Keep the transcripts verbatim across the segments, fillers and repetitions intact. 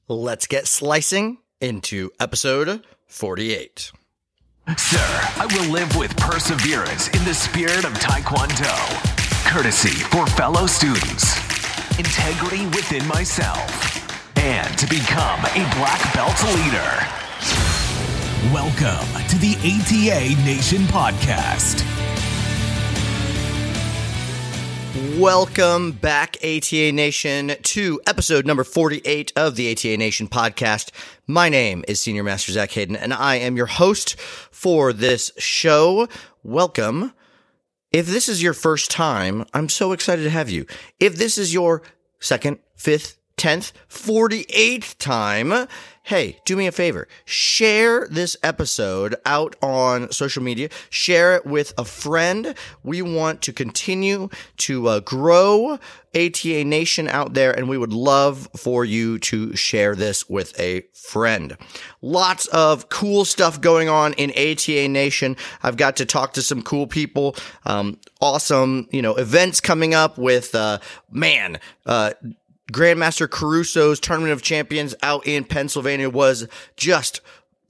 Let's get slicing into episode forty-eight. Sir, I will live with perseverance in the spirit of Taekwondo. Courtesy for fellow students. Integrity within myself. And to become a black belt leader. Welcome to the A T A Nation Podcast. Welcome back, A T A Nation, to episode number forty-eight of the A T A Nation podcast. My name is Senior Master Zach Hayden, and I am your host for this show. Welcome. If this is your first time, I'm so excited to have you. If this is your second, fifth, tenth, forty-eighth time, hey, do me a favor. Share this episode out on social media. Share it with a friend. We want to continue to uh, grow A T A Nation out there, and we would love for you to share this with a friend. Lots of cool stuff going on in A T A Nation. I've got to talk to some cool people. Um, awesome, you know, events coming up with, uh, man, uh, Grandmaster Caruso's Tournament of Champions out in Pennsylvania was just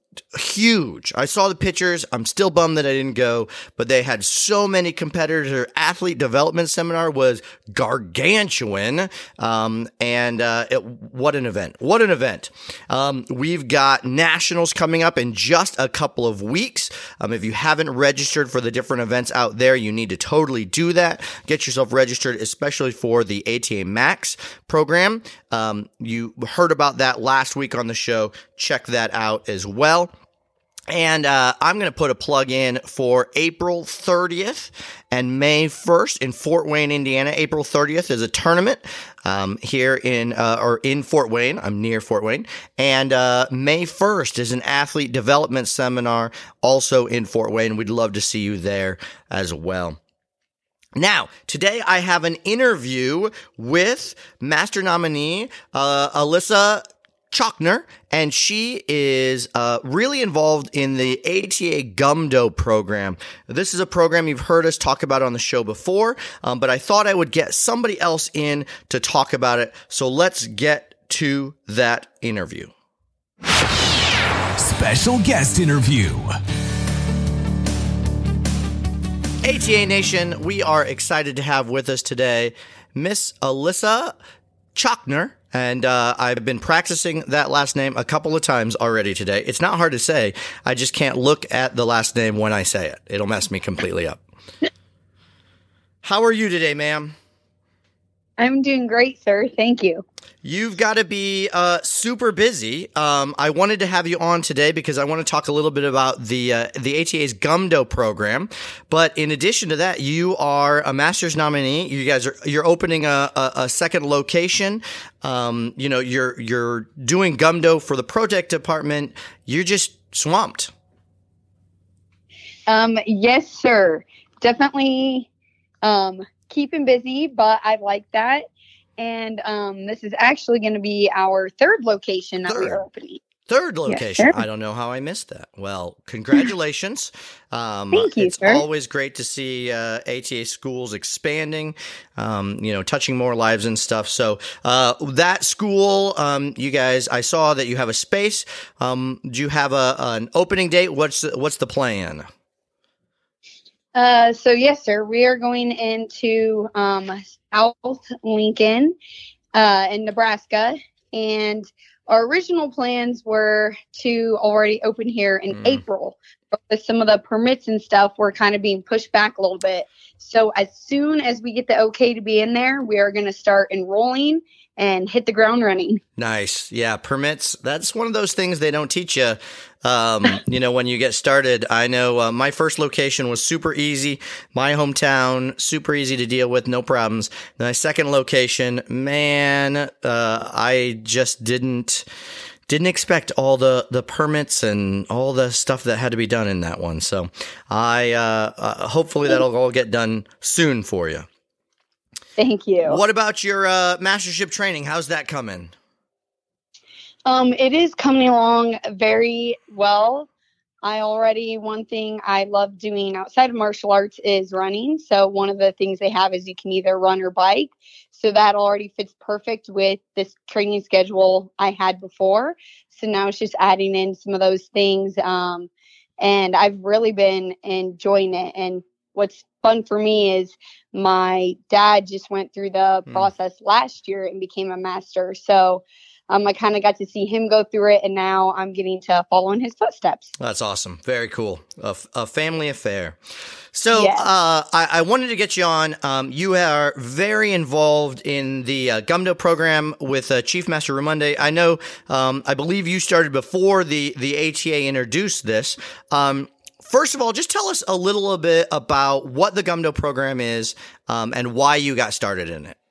huge. I saw the pictures. I'm still bummed that I didn't go, but they had so many competitors. Their athlete development seminar was gargantuan. Um, and, uh, it, what an event. What an event. Um, we've got nationals coming up in just a couple of weeks. Um, if you haven't registered for the different events out there, you need to totally do that. Get yourself registered, especially for the A T A Max program. Um, you heard about that last week on the show. Check that out as well. And uh I'm going to put a plug in for April thirtieth and May first in Fort Wayne, Indiana. April thirtieth is a tournament um here in uh or in Fort Wayne. I'm near Fort Wayne. And uh May first is an athlete development seminar also in Fort Wayne. We'd love to see you there as well. Now, today I have an interview with Master nominee uh Alyssa Chalkner, and she is uh, really involved in the A T A Gumdo program. This is a program you've heard us talk about on the show before, um, but I thought I would get somebody else in to talk about it. So let's get to that interview. Special guest interview. A T A Nation, we are excited to have with us today Miss Alyssa Chalkner. And uh I've been practicing that last name a couple of times already today. It's not hard to say. I just can't look at the last name when I say it. It'll mess me completely up. How are you today, ma'am? I'm doing great, sir. Thank you. You've got to be uh, super busy. Um, I wanted to have you on today because I want to talk a little bit about the uh, the A T A's Gumdo program. But in addition to that, you are a master's nominee. You guys are you're opening a, a, a second location. Um, you know, you're you're doing Gumdo for the project department. You're just swamped. Um, yes, sir. Definitely um, keeping busy, but I like that. And um, this is actually going to be our third location that Third. we are opening. Third location. Yes, sir. I don't know how I missed that. Well, congratulations. Um, Thank you, it's sir. always great to see uh, A T A schools expanding, um, you know, touching more lives and stuff. So uh, that school, um, you guys, I saw that you have a space. Um, do you have a an opening date? What's the, what's the plan? Uh, so, yes, sir. We are going into um, South Lincoln uh, in Nebraska. And our original plans were to already open here in Mm. April. But with some of the permits and stuff, we're kind of being pushed back a little bit. So as soon as we get the okay to be in there, we are going to start enrolling and hit the ground running. Nice. Yeah, permits. That's one of those things they don't teach you, um, you know, when you get started. I know uh, my first location was super easy. My hometown, super easy to deal with, no problems. My second location, man, uh, I just didn't didn't expect all the, the permits and all the stuff that had to be done in that one. So I uh, uh, hopefully that'll all get done soon for you. Thank you. What about your uh, mastership training? How's that coming? Um, it is coming along very well. I already, one thing I love doing outside of martial arts is running. So one of the things they have is you can either run or bike. So that already fits perfect with this training schedule I had before. So now it's just adding in some of those things. Um, and I've really been enjoying it. And what's fun for me is my dad just went through the Mm. process last year and became a master. So Um, I kind of got to see him go through it, and now I'm getting to follow in his footsteps. That's awesome. Very cool. A, f- a family affair. So Yes. uh, I, I wanted to get you on. Um, you are very involved in the uh, Gumdo program with uh, Chief Master Ramonde. I know, um, I believe you started before the, the A T A introduced this. Um, first of all, just tell us a little bit about what the Gumdo program is um, and why you got started in it.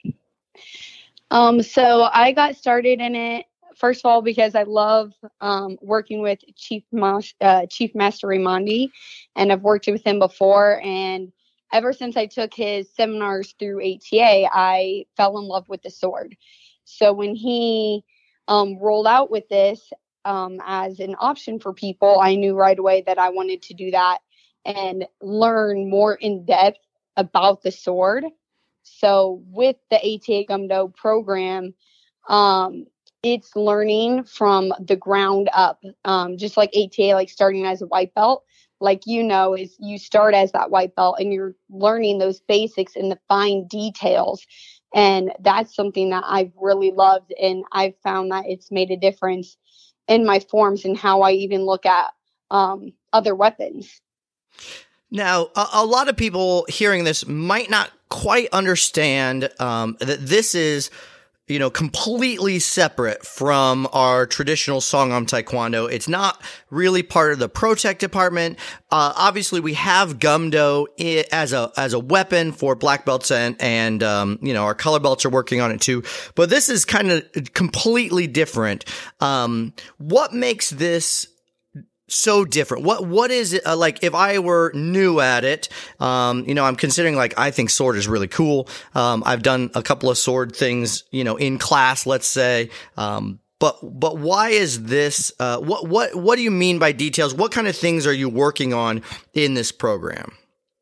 Um, so I got started in it, first of all, because I love um, working with Chief, Mas- uh, Chief Master Raimondi, and I've worked with him before. And ever since I took his seminars through A T A, I fell in love with the sword. So when he um, rolled out with this um, as an option for people, I knew right away that I wanted to do that and learn more in depth about the sword. So with the A T A Gumdo program, um, it's learning from the ground up, um, just like A T A, like starting as a white belt. Like, you know, is you start as that white belt and you're learning those basics and the fine details. And that's something that I've really loved. And I've found that it's made a difference in my forms and how I even look at um, other weapons. Now, a, a lot of people hearing this might not quite understand um, that this is, you know, completely separate from our traditional Songam Taekwondo. It's not really part of the Pro Tech department. Uh, obviously, we have Gumdo I- as a as a weapon for black belts, and and um, you know, our color belts are working on it too. But this is kind of completely different. Um, what makes this so different? What, what is it, uh, like, if I were new at it, um, you know, I'm considering, like, I think sword is really cool. Um, I've done a couple of sword things, you know, in class, let's say. Um, but, but why is this, uh, what, what, what do you mean by details? What kind of things are you working on in this program?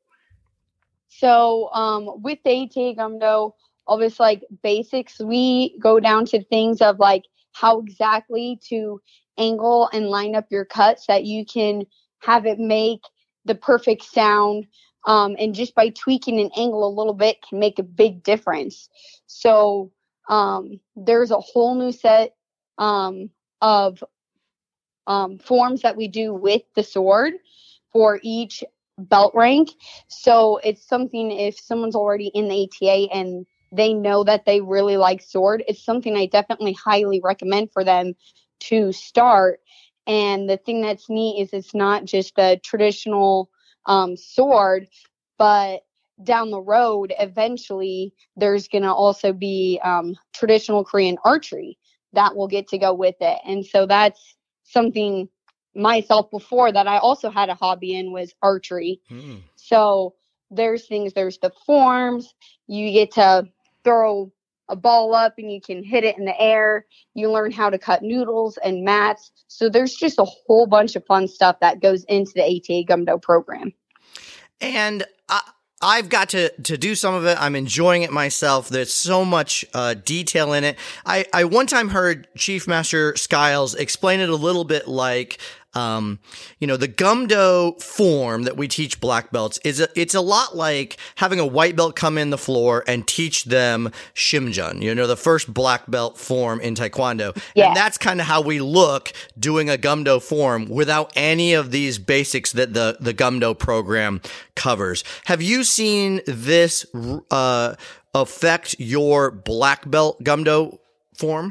So, um, with the A T A Gumdo, all this like basics, we go down to things of like how exactly to angle and line up your cuts that you can have it make the perfect sound. Um, and just by tweaking an angle a little bit can make a big difference. So, um, there's a whole new set, um, of, um, forms that we do with the sword for each belt rank. So it's something, if someone's already in the A T A and they know that they really like sword, it's something I definitely highly recommend for them to start. And the thing that's neat is it's not just a traditional um, sword, but down the road, eventually, there's going to also be um, traditional Korean archery that will get to go with it. And so that's something myself before that I also had a hobby in was archery. Hmm. So there's things, there's the forms, you get to throw a ball up and you can hit it in the air. You learn how to cut noodles and mats. So there's just a whole bunch of fun stuff that goes into the A T A Gumdo program. And I, I've got to, to do some of it. I'm enjoying it myself. There's so much uh, detail in it. I, I one time heard Chief Master Skiles explain it a little bit like, um, you know, the Gumdo form that we teach black belts is a, it's a lot like having a white belt come in the floor and teach them Shimjun, you know, the first black belt form in Taekwondo. Yeah. And that's kind of how we look doing a Gumdo form without any of these basics that the, the Gumdo program covers. Have you seen this, uh, affect your black belt Gumdo form?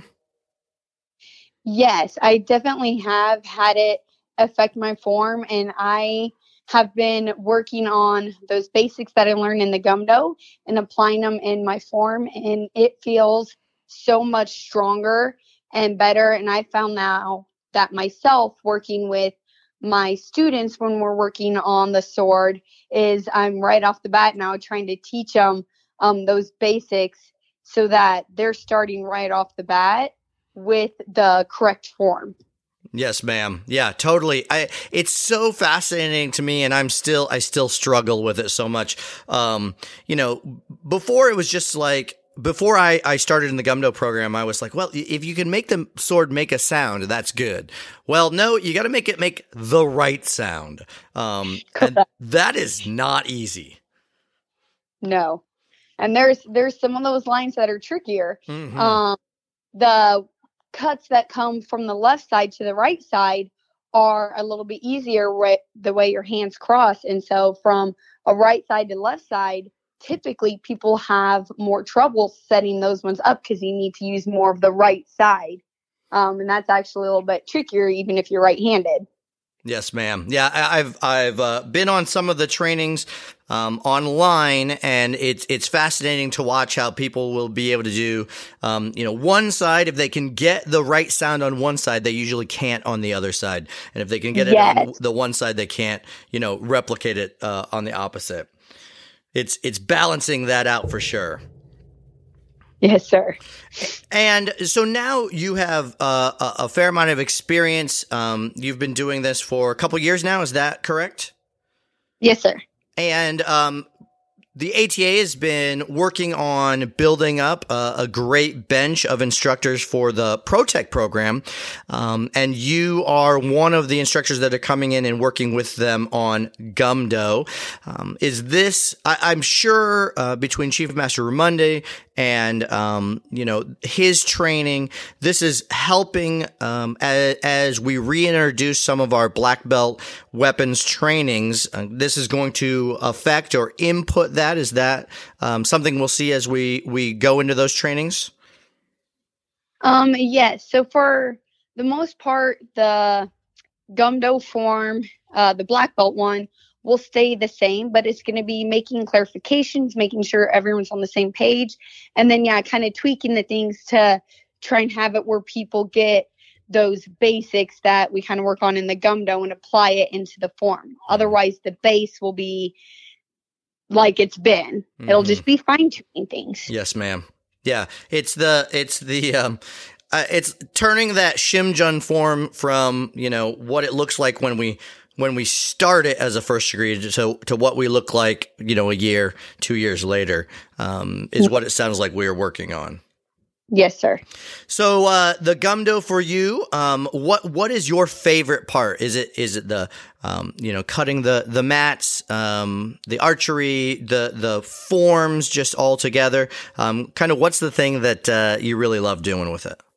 Yes, I definitely have had it affect my form, and I have been working on those basics that I learned in the Gumdo and applying them in my form, and it feels so much stronger and better. And I found now that myself working with my students when we're working on the sword is I'm right off the bat now trying to teach them um, those basics so that they're starting right off the bat with the correct form. Yes, ma'am. Yeah, totally. I, it's so fascinating to me, and I'm still, I still struggle with it so much. Um, you know, before it was just like, before I, I started in the Gumdo program, I was like, well, if you can make the sword make a sound, that's good. Well, no, you got to make it make the right sound. Um, and that is not easy. No. And there's, there's some of those lines that are trickier. Mm-hmm. Um, the cuts that come from the left side to the right side are a little bit easier with the way your hands cross. And so from a right side to left side, typically people have more trouble setting those ones up because you need to use more of the right side. Um, and that's actually a little bit trickier, even if you're right-handed. Yes, ma'am. Yeah, I- I've I've uh, been on some of the trainings um, online, and it's it's fascinating to watch how people will be able to do, um, you know, one side. If they can get the right sound on one side, they usually can't on the other side, and if they can get it Yes. on the one side, they can't, you know, replicate it uh, on the opposite. It's it's balancing that out for sure. Yes, sir. And so now you have uh, a, a fair amount of experience. Um, you've been doing this for a couple years now. Is that correct? Yes, sir. And um, the A T A has been working on building up a, a great bench of instructors for the ProTech program. Um, and you are one of the instructors that are coming in and working with them on Gumdo. Um, is this, I, I'm sure, uh, between Chief Master Ramundi and, um, you know, his training, this is helping, um, as, as we reintroduce some of our black belt weapons trainings. Uh, this is going to affect or input that. Is that, um, something we'll see as we, we go into those trainings? Um, yes. So for the most part, the Gumdo form, uh, the black belt one, will stay the same, but it's going to be making clarifications, making sure everyone's on the same page. And then, yeah, kind of tweaking the things to try and have it where people get those basics that we kind of work on in the Gumdo and apply it into the form. Otherwise, the base will be like it's been. Mm-hmm. It'll just be fine tuning things. Yes, ma'am. Yeah. It's the, it's the, um, uh, it's turning that Shimjun form from, you know, what it looks like when we, when we start it as a first degree to, to what we look like, you know, a year, two years later, um, is what it sounds like we're working on. Yes, sir. So, uh, the Gumdo for you, um, what, what is your favorite part? Is it, is it the, um, you know, cutting the, the mats, um, the archery, the, the forms just all together? Um, kind of what's the thing that, uh, you really love doing with it?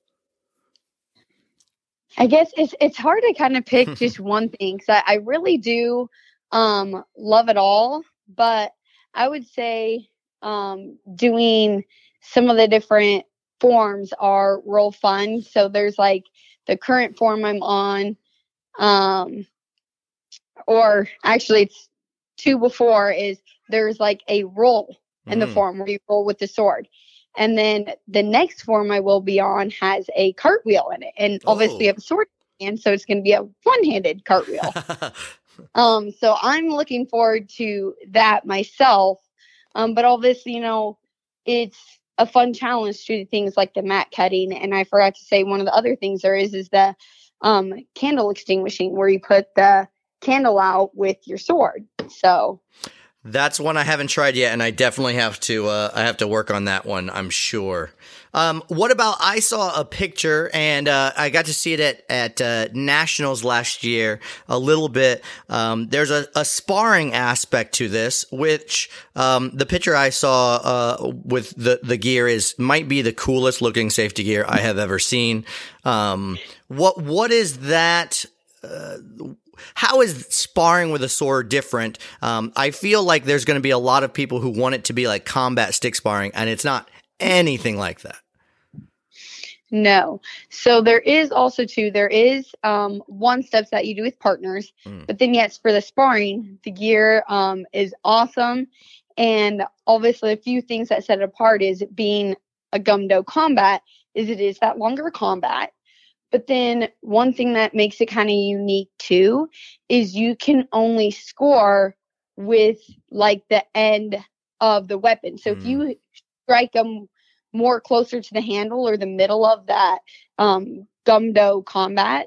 I guess it's it's hard to kind of pick just one thing because I, I really do um, love it all. But I would say um, doing some of the different forms are real fun. So there's like the current form I'm on, um, or actually it's two before is there's like a roll in mm. the form where you roll with the sword. And then the next form I will be on has a cartwheel in it. And obviously oh. I have a sword in, so it's going to be a one-handed cartwheel. um, so I'm looking forward to that myself. Um, but all this, you know, it's a fun challenge to do things like the mat cutting. And I forgot to say one of the other things there is, is the um, candle extinguishing where you put the candle out with your sword. So... That's one I haven't tried yet, and I definitely have to. Uh, I have to work on that one, I'm sure. Um, what about? I saw a picture, and uh, I got to see it at at uh, Nationals last year a little bit. Um, there's a, a sparring aspect to this, which um, the picture I saw uh, with the the gear is might be the coolest looking safety gear I have ever seen. Um, what what is that? Uh, How is sparring with a sword different? Um, I feel like there's going to be a lot of people who want it to be like combat stick sparring, and it's not anything like that. No. So there is also too, there is um, one steps that you do with partners, mm. but then yes, for the sparring, the gear um, is awesome. And obviously a few things that set it apart is it being a Gumdo combat is it is that longer combat. But then one thing that makes it kind of unique too is you can only score with like the end of the weapon. So mm. if you strike them more closer to the handle or the middle of that um, Gumdo combat,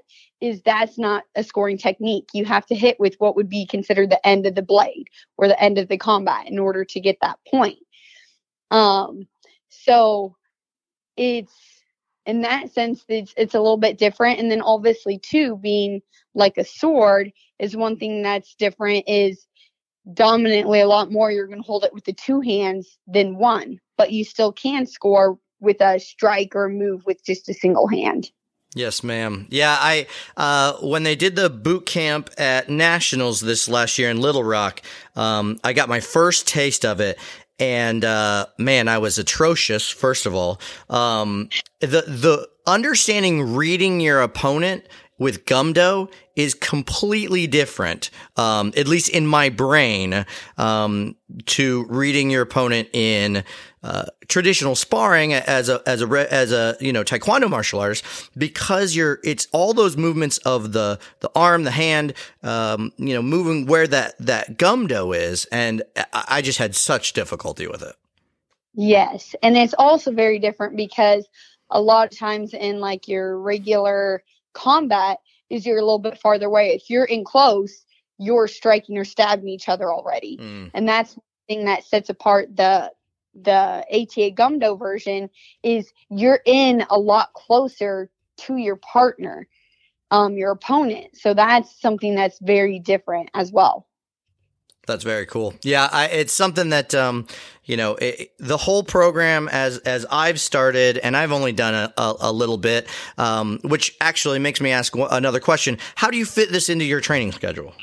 is that's not a scoring technique. You have to hit with what would be considered the end of the blade or the end of the combat in order to get that point. Um, so it's, in that sense, it's, it's a little bit different. And then obviously too, being like a sword is one thing that's different is dominantly a lot more. You're going to hold it with the two hands than one, but you still can score with a strike or move with just a single hand. Yes, ma'am. Yeah, I uh, when they did the boot camp at Nationals this last year in Little Rock, um, I got my first taste of it. And, uh, man, I was atrocious, first of all. Um, the, the understanding reading your opponent with Gumdo is completely different, um, at least in my brain, um, to reading your opponent in, uh, traditional sparring as a, as a, as a, you know, Taekwondo martial artist, because you're, it's all those movements of the, the arm, the hand, um, you know, moving where that, that Gumdo is. And I, I just had such difficulty with it. Yes. And it's also very different because a lot of times in like your regular combat is you're a little bit farther away. If you're in close, you're striking or stabbing each other already. Mm. And that's the thing that sets apart the the A T A Gumdo version is you're in a lot closer to your partner, um, your opponent. So that's something that's very different as well. That's very cool. Yeah, I, it's something that, um, you know, it, the whole program as as I've started, and I've only done a, a, a little bit, um, which actually makes me ask another question. How do you fit this into your training schedule?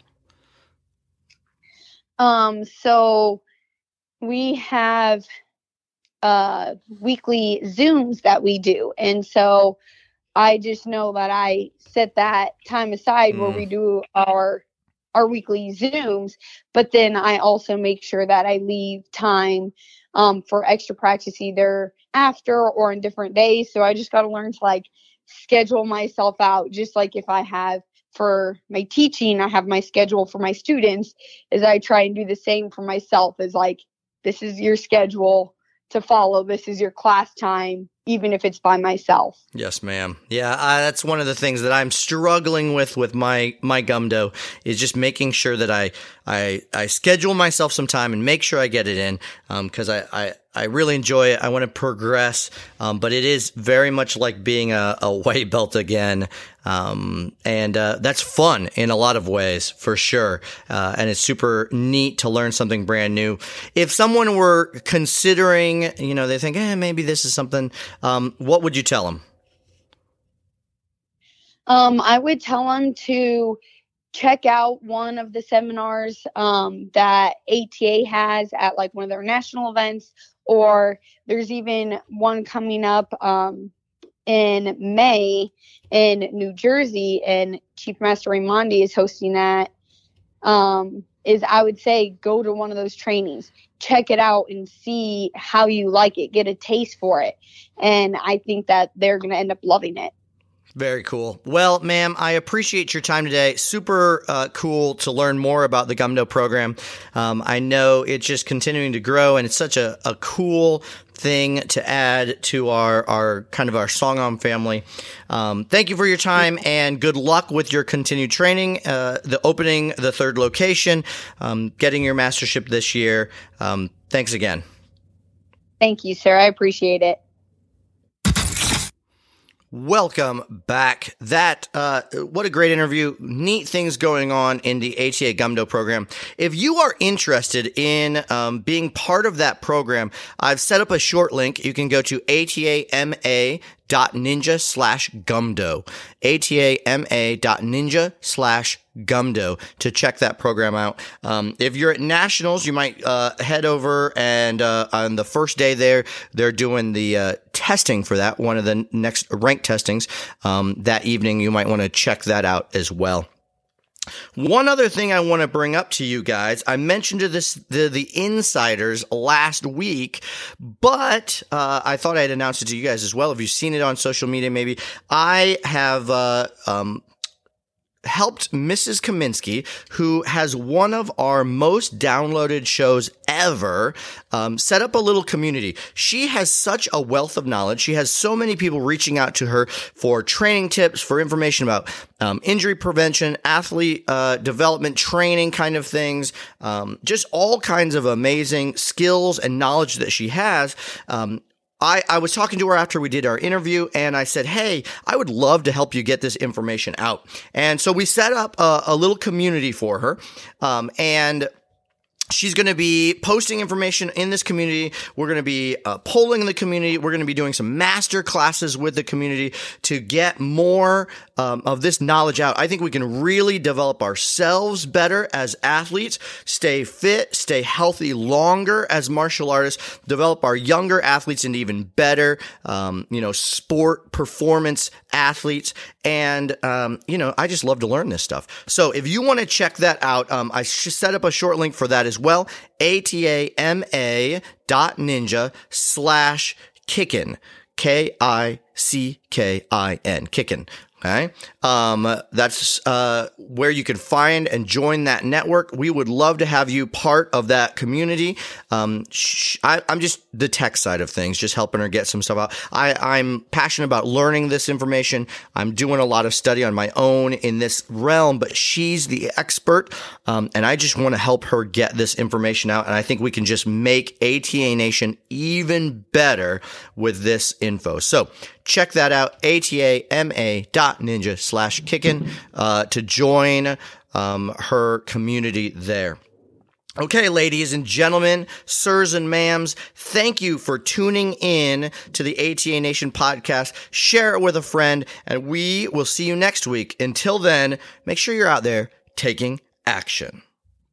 Um, so we have uh, weekly Zooms that we do. And so I just know that I set that time aside mm. where we do our our weekly Zooms, but then I also make sure that I leave time um, for extra practice either after or on different days. So I just got to learn to like schedule myself out, just like if I have for my teaching, I have my schedule for my students, as I try and do the same for myself, is like, this is your schedule to follow. This is your class time, even if it's by myself. Yes, ma'am. Yeah, I, that's one of the things that I'm struggling with with my my Gumdo is just making sure that I I I schedule myself some time and make sure I get it in, because um, I, I I really enjoy it. I want to progress, um, but it is very much like being a, a white belt again, um, and uh, that's fun in a lot of ways for sure. Uh, and it's super neat to learn something brand new. If someone were considering, you know, they think, eh, maybe this is something. Um, what would you tell them? Um, I would tell them to check out one of the seminars um, that A T A has at like one of their national events, or there's even one coming up um, in May in New Jersey, and Chief Master Raimondi is hosting that. Um, is I would say go to one of those trainings, check it out and see how you like it, get a taste for it. And I think that they're going to end up loving it. Very cool. Well, ma'am, I appreciate your time today. Super uh, cool to learn more about the Gumdo program. Um, I know it's just continuing to grow, and it's such a, a cool thing to add to our, our kind of our Songam family. Um, thank you for your time, and good luck with your continued training, uh, the opening the third location, um, getting your mastership this year. Um, thanks again. Thank you, sir. I appreciate it. Welcome back. That, uh, what a great interview. Neat things going on in the A T A Gumdo program. If you are interested in, um, being part of that program, I've set up a short link. You can go to atama dot ninja slash gumdo, atama dot ninja slash gumdo to check that program out. Um, if you're at Nationals, you might, uh, head over and, uh, on the first day there, they're doing the, uh, testing for that, one of the next rank testings, um, that evening. You might want to check that out as well. One other thing I want to bring up to you guys, I mentioned to this the, the insiders last week, but uh, I thought I'd announce it to you guys as well. If you've seen it on social media, maybe I have uh, um, helped Missus Kaminsky, who has one of our most downloaded shows ever, um, set up a little community. She has such a wealth of knowledge. She has so many people reaching out to her for training tips, for information about um, injury prevention, athlete uh, development, training kind of things, um, just all kinds of amazing skills and knowledge that she has. Um, I, I was talking to her after we did our interview, and I said, hey, I would love to help you get this information out. And so we set up a, a little community for her, um, and she's going to be posting information in this community. We're going to be uh, polling the community. We're going to be doing some master classes with the community to get more um, of this knowledge out. I think we can really develop ourselves better as athletes, stay fit, stay healthy longer as martial artists, develop our younger athletes into even better, um, you know, sport performance athletes. And, um, you know, I just love to learn this stuff. So if you want to check that out, um, I sh- set up a short link for that as well. A-T-A-M-A dot ninja slash kickin. K I C K I N. Kickin. Okay. Um, that's, uh, where you can find and join that network. We would love to have you part of that community. Um, sh- I, I'm just the tech side of things, just helping her get some stuff out. I, I'm passionate about learning this information. I'm doing a lot of study on my own in this realm, but she's the expert. Um, and I just want to help her get this information out. And I think we can just make A T A Nation even better with this info. So check that out. A-T-A-M-A dot ninja slash kickin, uh, to join, um, her community there. Okay, ladies and gentlemen, sirs and ma'ams, thank you for tuning in to the A T A Nation podcast. Share it with a friend, and we will see you next week. Until then, make sure you're out there taking action.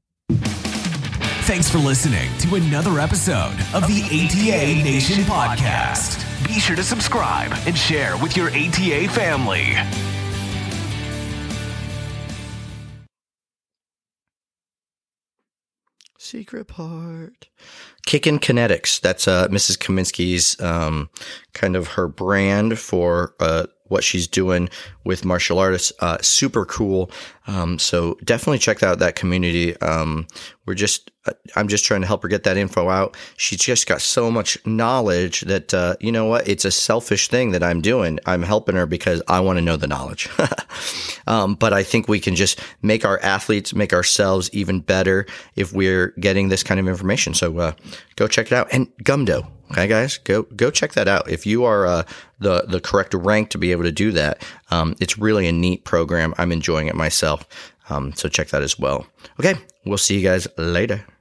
Thanks for listening to another episode of the A T A Nation podcast. Be sure to subscribe and share with your A T A family. Secret part. Kickin' Kinetics. That's uh, Missus Kaminsky's um, kind of her brand for uh, what she's doing with martial artists. Uh, super cool. Um, so definitely check out that community. Um, we're just, uh, I'm just trying to help her get that info out. She's just got so much knowledge that, uh, you know what? It's a selfish thing that I'm doing. I'm helping her because I want to know the knowledge. um, but I think we can just make our athletes, make ourselves even better if we're getting this kind of information. So, uh, go check it out. And Gumdo. Okay, guys, go, go check that out. If you are, uh, the, the correct rank to be able to do that, um, it's really a neat program. I'm enjoying it myself. Um, so check that as well. Okay. We'll see you guys later.